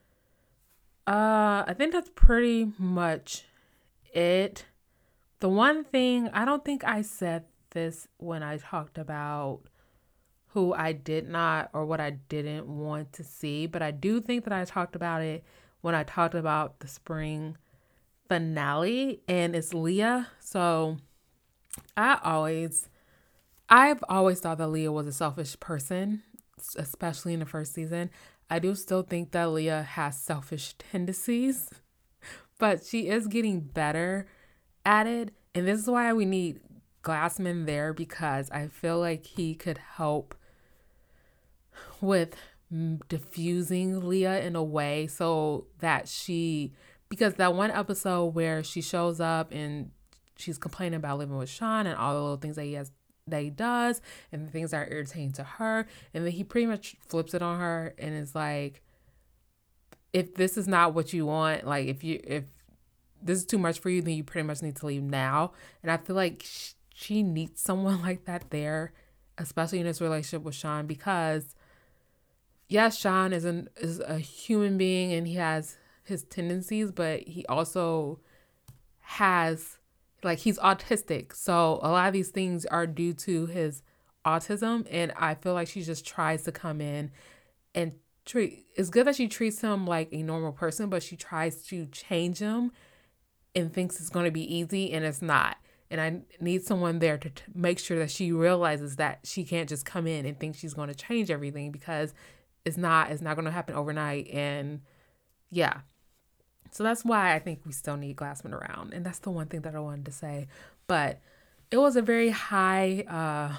I think that's pretty much it. The one thing, I don't think I said this when I talked about who I did not or what I didn't want to see, but I do think that I talked about it when I talked about the spring finale, and it's Leah. So I've always thought that Leah was a selfish person, especially in the first season. I do still think that Leah has selfish tendencies, but she is getting better at it. And this is why we need Glassman there, because I feel like he could help with diffusing Leah in a way so that because that one episode where she shows up and she's complaining about living with Sean and all the little things that he does and the things that are irritating to her, and then he pretty much flips it on her and is like, if this is not what you want, like if this is too much for you, then you pretty much need to leave now. And I feel like she needs someone like that there, especially in his relationship with Sean, because yes, Sean is a human being and he has his tendencies, but he also has, like, he's autistic. So a lot of these things are due to his autism. And I feel like she just tries to come in and it's good that she treats him like a normal person, but she tries to change him and thinks it's going to be easy, and it's not. And I need someone there to make sure that she realizes that she can't just come in and think she's going to change everything, because it's not going to happen overnight. And yeah. So that's why I think we still need Glassman around. And that's the one thing that I wanted to say. But it was a very high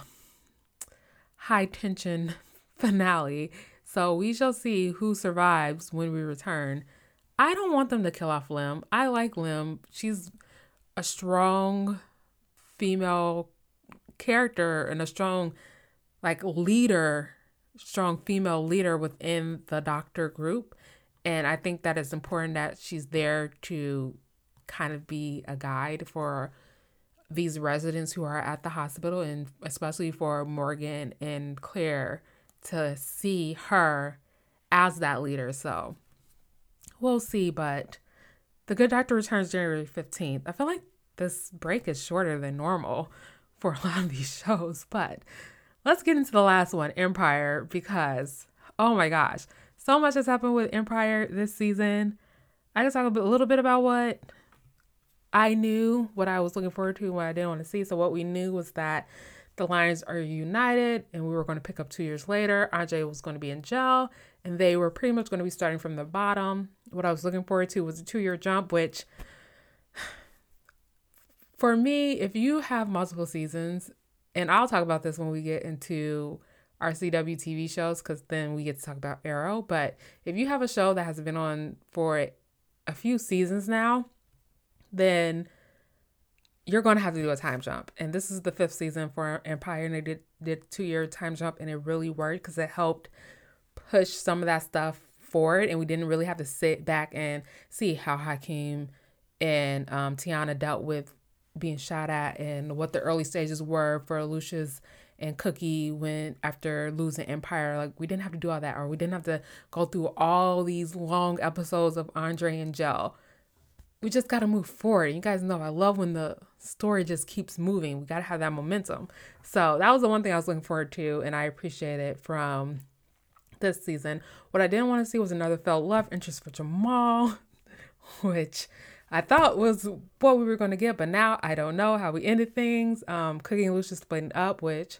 tension finale. So we shall see who survives when we return. I don't want them to kill off Lim. I like Lim. She's a strong female character and a strong strong female leader within the doctor group. And I think that it's important that she's there to kind of be a guide for these residents who are at the hospital, and especially for Morgan and Claire to see her as that leader. So we'll see, but The Good Doctor returns January 15th. I feel like this break is shorter than normal for a lot of these shows, but let's get into the last one, Empire, because, oh my gosh, so much has happened with Empire this season. I can talk a little bit about what I knew, what I was looking forward to, and what I didn't want to see. So what we knew was that the Lions are united, and we were going to pick up 2 years later. Andre was going to be in jail, and they were pretty much going to be starting from the bottom. What I was looking forward to was a 2-year jump, which for me, if you have multiple seasons, and I'll talk about this when we get into our CW TV shows, because then we get to talk about Arrow. But if you have a show that has been on for a few seasons now, then you're going to have to do a time jump. And this is the 5th season for Empire, and they did 2-year time jump, and it really worked because it helped push some of that stuff forward, and we didn't really have to sit back and see how Hakeem and Tiana dealt with being shot at and what the early stages were for Lucius and Cookie when after losing Empire. Like, we didn't have to do all that, or we didn't have to go through all these long episodes of Andre in jail. We just got to move forward. You guys know I love when the story just keeps moving. We got to have that momentum. So that was the one thing I was looking forward to, and I appreciate it from this season. What I didn't want to see was another failed love interest for Jamal, which I thought was what we were going to get, but now I don't know how we ended things. Cookie and Lucius splitting up, which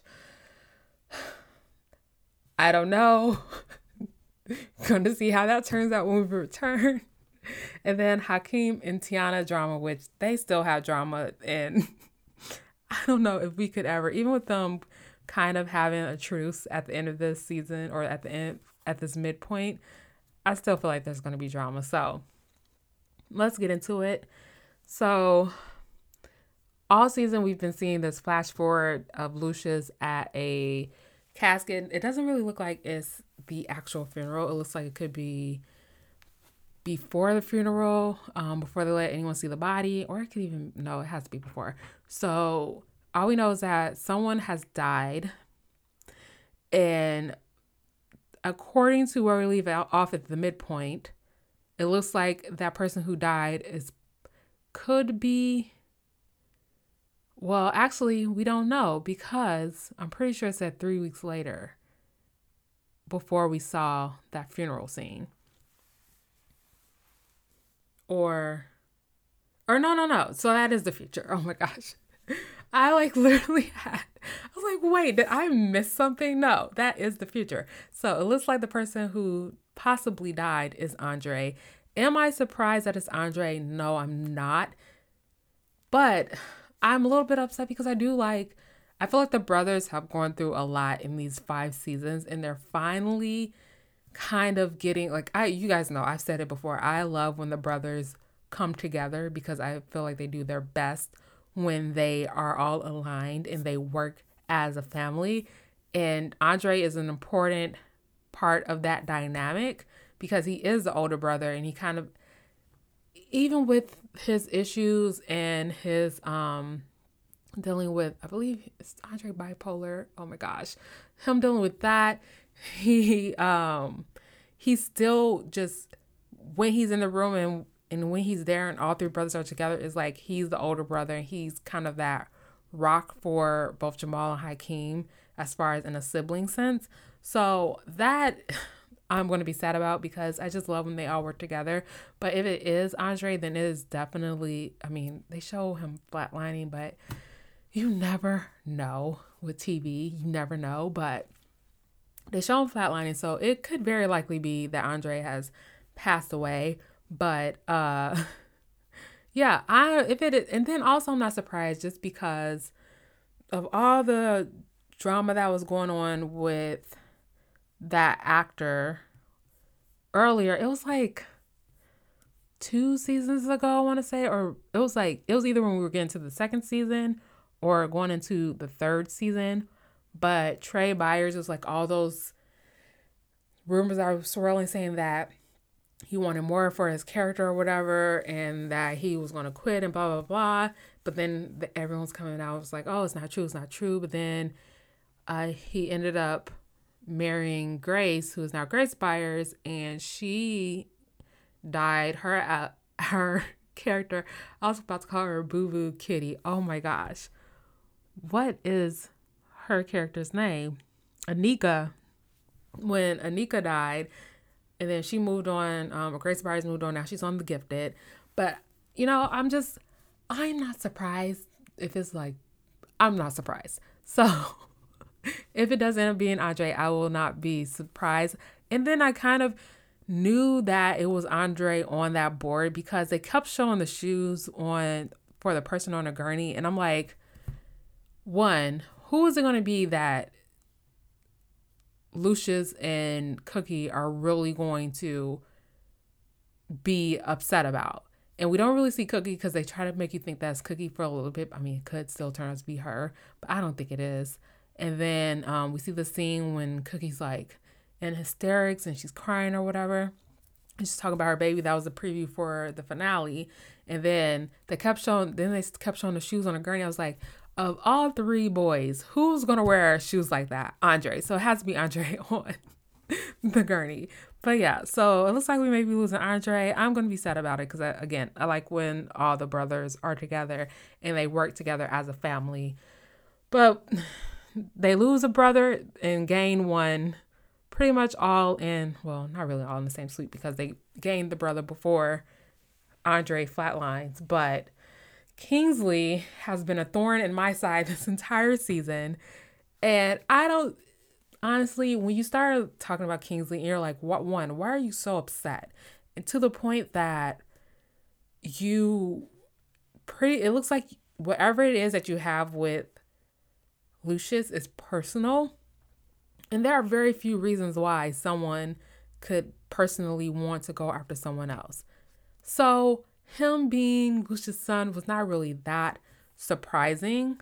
I don't know. Going to see how that turns out when we return. And then Hakeem and Tiana drama, which they still have drama, and I don't know if we could ever, even with them kind of having a truce at the end of this season, or at the end, at this midpoint, I still feel like there's going to be drama. So let's get into it. So all season we've been seeing this flash forward of Lucius at a casket. It doesn't really look like it's the actual funeral. It looks like it could be before the funeral, before they let anyone see the body, or it could even, no, it has to be before. So all we know is that someone has died, and according to where we leave off at the midpoint, it looks like that person who died could be, well, actually, we don't know, because I'm pretty sure it said 3 weeks later before we saw that funeral scene. Or no. So that is the future. Oh my gosh. I literally I was like, wait, did I miss something? No, that is the future. So it looks like the person who possibly died is Andre. Am I surprised that it's Andre? No, I'm not. But I'm a little bit upset because I feel like the brothers have gone through a lot in these 5 seasons, and they're finally kind of getting, you guys know, I've said it before, I love when the brothers come together because I feel like they do their best when they are all aligned and they work as a family. And Andre is an important part of that dynamic because he is the older brother, and he kind of, even with his issues and his dealing with, I believe it's Andre bipolar. Oh my gosh. Him dealing with that. He's still just, when he's in the room and when he's there and all 3 brothers are together, is like he's the older brother, and he's kind of that rock for both Jamal and Hakeem as far as in a sibling sense. So that I'm going to be sad about because I just love when they all work together. But if it is Andre, then it is definitely, I mean, they show him flatlining, but you never know with TV. You never know, but they show him flatlining, so it could very likely be that Andre has passed away. But yeah, and then also I'm not surprised just because of all the drama that was going on with that actor earlier. It was like 2 seasons ago, I want to say, or it was either when we were getting to the 2nd season or going into the 3rd season. But Trey Byers was like all those rumors are swirling saying that he wanted more for his character or whatever, and that he was going to quit and blah, blah, blah. But then everyone's coming out. It was like, oh, it's not true. But then he ended up marrying Grace, who is now Grace Byers, and she died. Her character, I was about to call her Boo Boo Kitty. Oh my gosh. What is her character's name? Anika. When Anika died, and then she moved on, Grace Byers moved on, now she's on The Gifted. But, I'm not surprised if it's I'm not surprised. So if it does end up being Andre, I will not be surprised. And then I kind of knew that it was Andre on that board because they kept showing the shoes for the person on a gurney. And I'm like, one, who is it going to be that Lucius and Cookie are really going to be upset about? And we don't really see Cookie because they try to make you think that's Cookie for a little bit. I mean, it could still turn out to be her, but I don't think it is. And then we see the scene when Cookie's in hysterics and she's crying or whatever. And she's talking about her baby. That was a preview for the finale. And then they kept showing the shoes on a gurney. I was like, of all 3 boys, who's going to wear shoes like that? Andre. So it has to be Andre on the gurney. But yeah, so it looks like we may be losing Andre. I'm going to be sad about it because, I like when all the brothers are together and they work together as a family. But they lose a brother and gain one, pretty much all in, well, not really all in the same suite because they gained the brother before Andre flatlines. But Kingsley has been a thorn in my side this entire season. And honestly, when you start talking about Kingsley and you're like, why are you so upset? And to the point that it looks like whatever it is that you have with Lucius is personal. And there are very few reasons why someone could personally want to go after someone else. So him being Lucius' son was not really that surprising.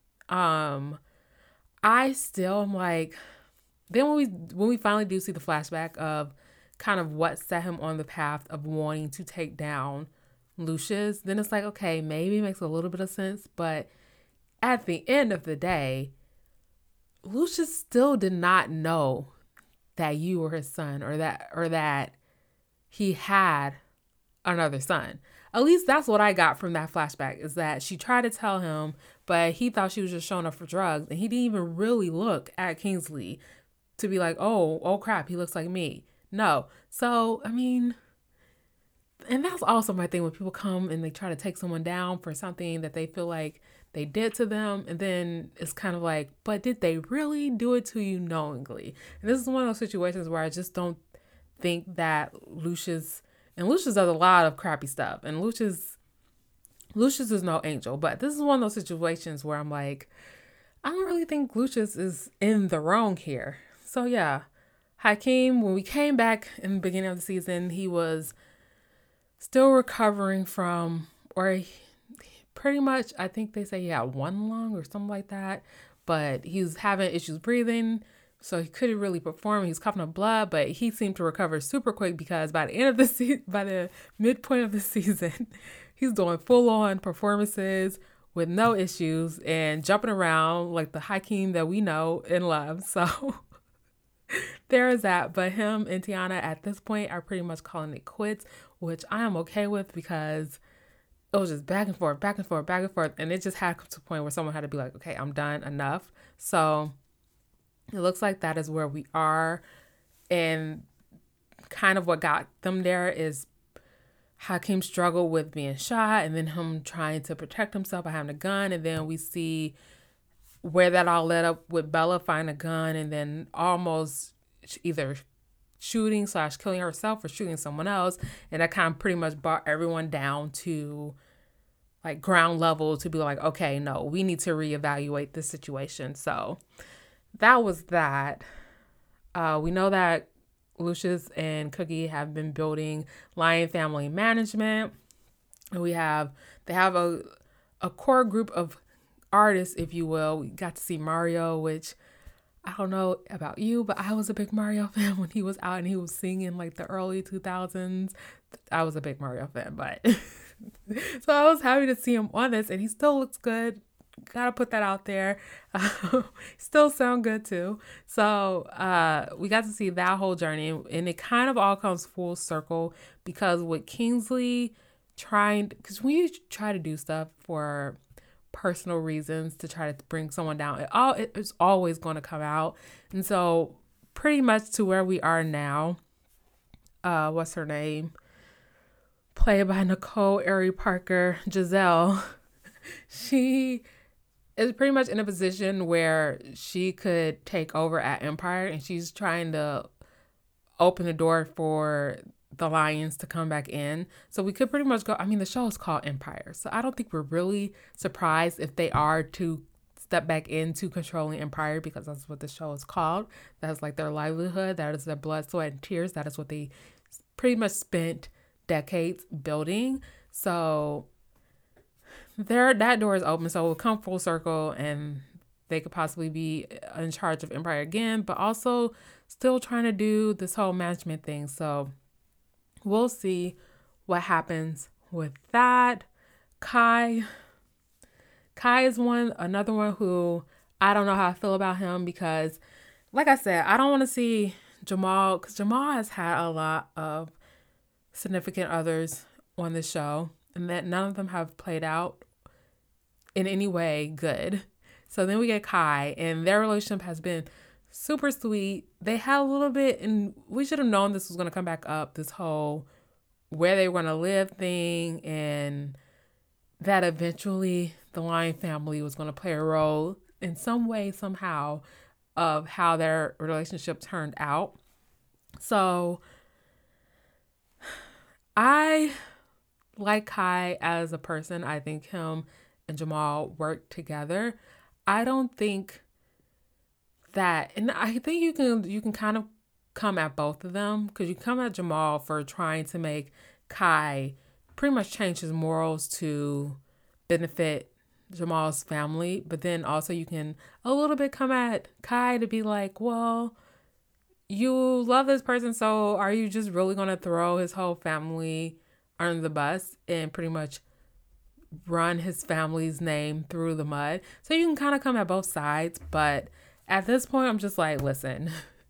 I still am like, then when we finally do see the flashback of kind of what set him on the path of wanting to take down Lucius, then it's like, okay, maybe it makes a little bit of sense. But at the end of the day, Lucius still did not know that you were his son, or that he had another son. At least that's what I got from that flashback, is that she tried to tell him, but he thought she was just showing up for drugs, and he didn't even really look at Kingsley to be like, oh crap, he looks like me. No. So, I mean, and that's also my thing when people come and they try to take someone down for something that they feel like they did to them. And then it's kind of like, but did they really do it to you knowingly? And this is one of those situations where I just don't think that Lucius does a lot of crappy stuff. And Lucius is no angel. But this is one of those situations where I'm like, I don't really think Lucius is in the wrong here. So yeah, Hakeem, when we came back in the beginning of the season, he was still recovering from, or pretty much, I think they say he had one lung or something like that, but he was having issues breathing, so he couldn't really perform. He was coughing up blood, but he seemed to recover super quick because by the end of the by the midpoint of the season, he's doing full on performances with no issues and jumping around like the Hakeem that we know and love. So there is that. But him and Tiana at this point are pretty much calling it quits, which I am okay with, because it was just back and forth, back and forth, back and forth. And it just had to a point where someone had to be like, okay, I'm done, enough. So it looks like that is where we are. And kind of what got them there is Hakeem struggled with being shot, and then him trying to protect himself by having a gun. And then we see where that all led up with Bella finding a gun and then almost either shooting / killing herself or shooting someone else. And that kind of pretty much brought everyone down to like ground level to be like, okay, no, we need to reevaluate this situation. So that was that. We know that Lucius and Cookie have been building Lion Family Management. And they have a core group of artists, if you will. We got to see Mario, which I don't know about you, but I was a big Mario fan when he was out and he was singing like the early 2000s. I was a big Mario fan, but so I was happy to see him on this, and he still looks good. Gotta put that out there. Still sound good too. So we got to see that whole journey, and it kind of all comes full circle because with Kingsley because when you try to do stuff for personal reasons to try to bring someone down, it's always going to come out. And so pretty much to where we are now, what's her name? Played by Nicole Ari Parker, Giselle. She is pretty much in a position where she could take over at Empire, and she's trying to open the door for the Lions to come back in. So we could pretty much go, I mean, the show is called Empire, so I don't think we're really surprised if they are to step back into controlling Empire, because that's what the show is called. That's like their livelihood. That is their blood, sweat, and tears. That is what they pretty much spent decades building. So that door is open, so we'll come full circle, and they could possibly be in charge of Empire again, but also still trying to do this whole management thing. So we'll see what happens with that. Kai is another one who I don't know how I feel about him, because like I said, I don't want to see Jamal, because Jamal has had a lot of significant others on the show, and that none of them have played out in any way good. So then we get Kai, and their relationship has been super sweet. They had a little bit, and we should have known this was going to come back up, this whole where they were going to live thing, and that eventually the Lion family was going to play a role in some way, somehow, of how their relationship turned out. So I like Kai as a person. I think him and Jamal work together. I don't think that, and I think you can kind of come at both of them, because you come at Jamal for trying to make Kai pretty much change his morals to benefit Jamal's family, but then also you can a little bit come at Kai to be like, well, you love this person, so are you just really going to throw his whole family under the bus and pretty much run his family's name through the mud? So you can kind of come at both sides, but at this point I'm just like, listen,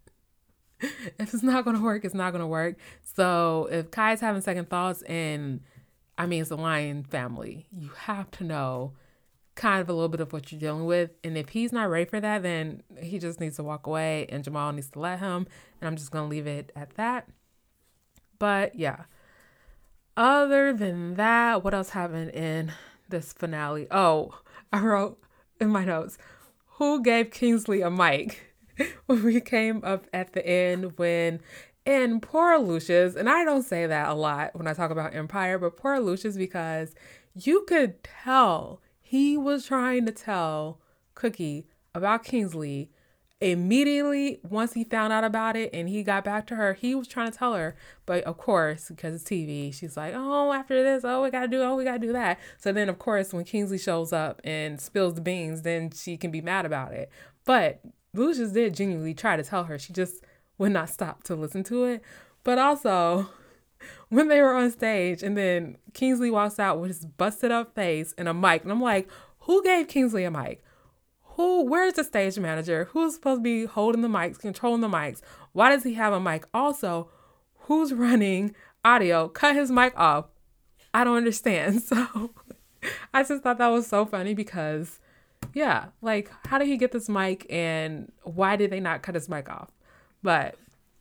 if it's not going to work, it's not going to work. So if Kai's having second thoughts, and I mean, it's a Lion family, you have to know kind of a little bit of what you're dealing with. And if he's not ready for that, then he just needs to walk away and Jamal needs to let him. And I'm just going to leave it at that. But yeah, other than that, what else happened in this finale? Oh, I wrote in my notes, who gave Kingsley a mic? When we came up at the end, and poor Lucius, and I don't say that a lot when I talk about Empire, but poor Lucius, because you could tell he was trying to tell Cookie about Kingsley immediately once he found out about it and he got back to her. He was trying to tell her, but of course, because it's TV, she's like, oh, after this, we gotta do that. So then, of course, when Kingsley shows up and spills the beans, then she can be mad about it. But Lucius did genuinely try to tell her. She just would not stop to listen to it. But also, when they were on stage and then Kingsley walks out with his busted up face and a mic, and I'm like, who gave Kingsley a mic? Where's the stage manager? Who's supposed to be holding the mics, controlling the mics? Why does he have a mic? Also, who's running audio? Cut his mic off. I don't understand. So I just thought that was so funny because, yeah, like, how did he get this mic and why did they not cut his mic off? But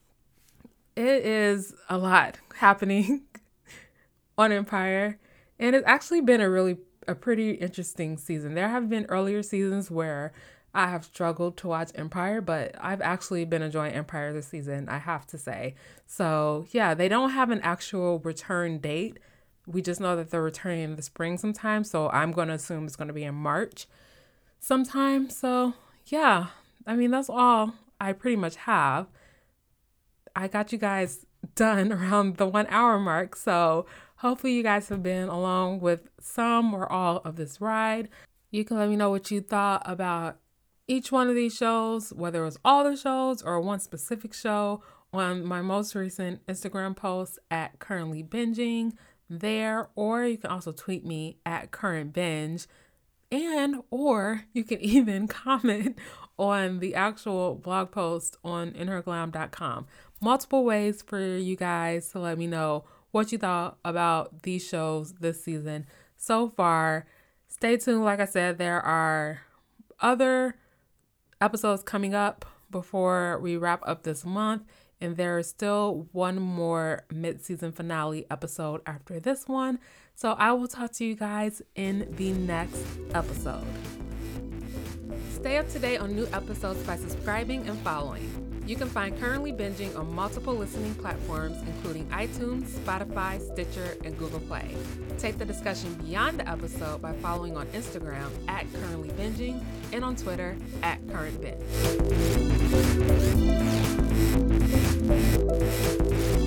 it is a lot happening on Empire. And it's actually been a pretty interesting season. There have been earlier seasons where I have struggled to watch Empire, but I've actually been enjoying Empire this season, I have to say. So yeah, they don't have an actual return date. We just know that they're returning in the spring sometime. So I'm going to assume it's going to be in March sometime. So yeah, I mean, that's all I pretty much have. I got you guys done around the 1 hour mark. So hopefully you guys have been along with some or all of this ride. You can let me know what you thought about each one of these shows, whether it was all the shows or one specific show, on my most recent Instagram post at Currently Binging there, or you can also tweet me at Current Binge, or you can even comment on the actual blog post on inherglam.com. Multiple ways for you guys to let me know what you thought about these shows this season so far. Stay tuned. Like I said, there are other episodes coming up before we wrap up this month, and there is still one more mid-season finale episode after this one. So I will talk to you guys in the next episode. Stay up to date on new episodes by subscribing and following. You can find Currently Binging on multiple listening platforms, including iTunes, Spotify, Stitcher, and Google Play. Take the discussion beyond the episode by following on Instagram at Currently Binging and on Twitter at Current Binge.